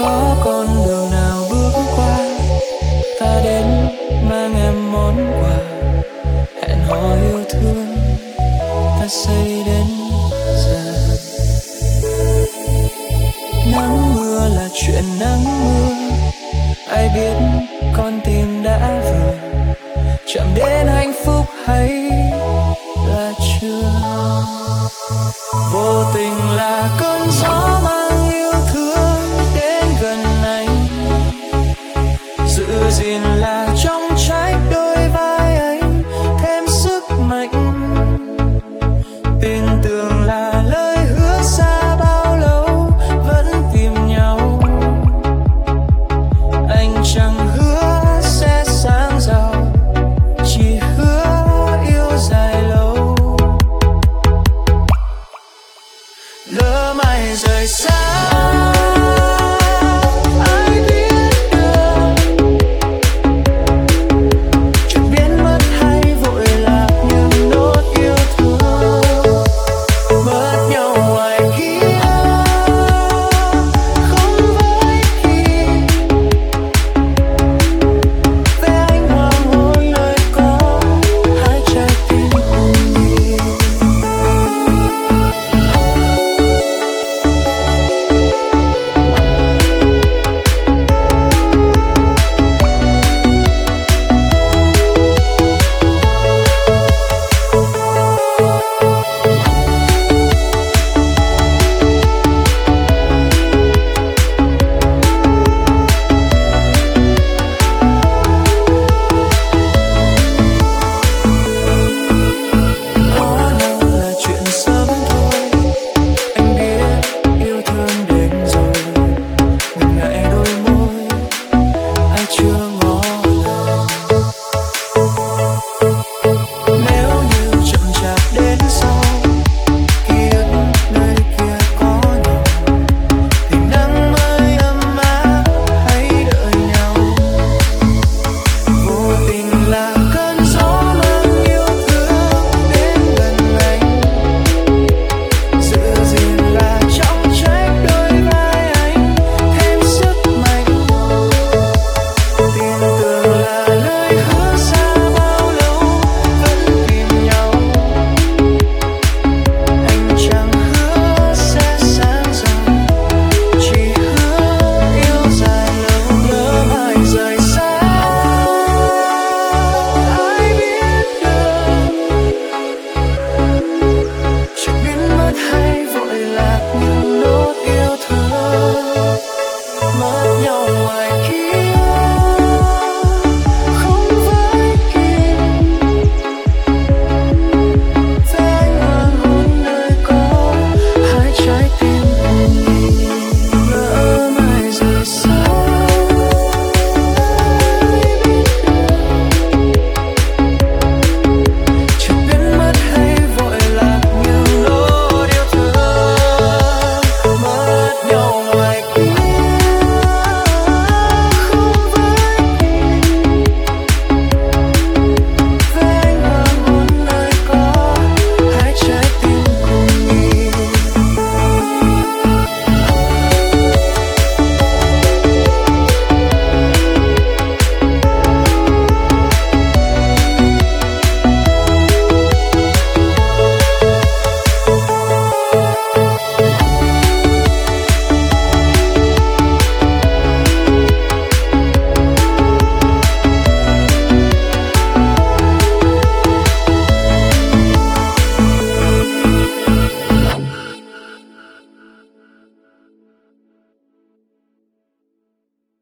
có con đường nào bước qua, ta đến mang em món quà, hẹn hò yêu thương ta xây đến giờ. Nắng mưa là chuyện nắng mưa, ai biết con tim đã vừa chạm đến hạnh phúc hay là chưa. Vô tình là cơn gió mang yêu thương đến gần anh, giữ gìn là trong trái đôi vai anh thêm sức mạnh. Tin tưởng là lời hứa xa bao lâu vẫn tìm nhau. Anh chẳng hứa sẽ sáng giàu, chỉ hứa yêu dài lâu. Lỡ mai rời xa